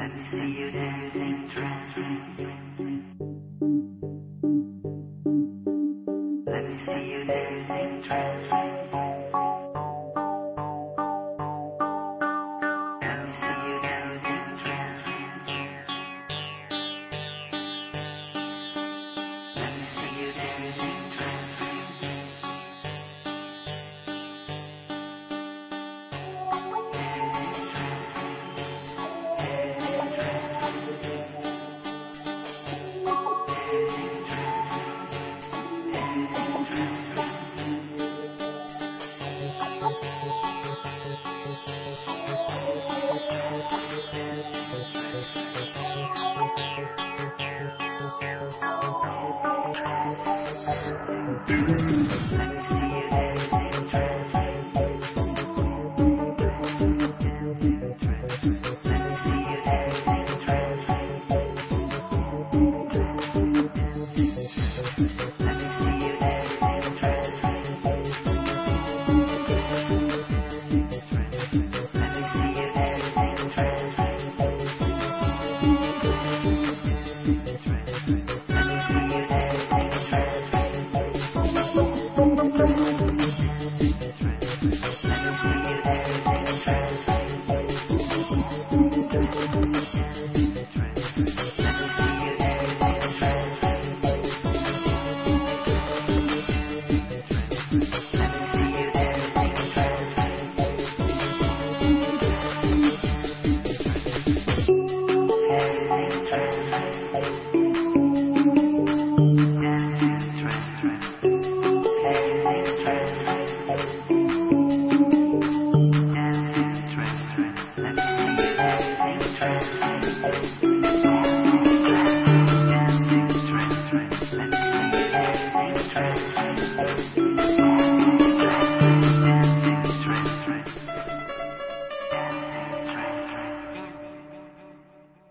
Let me see you dancing, dancing. Let me see you dancing, dancing. Let me see you dancing, dancing. Let me see you dancing, dancing. Let me see you dancing, dancing.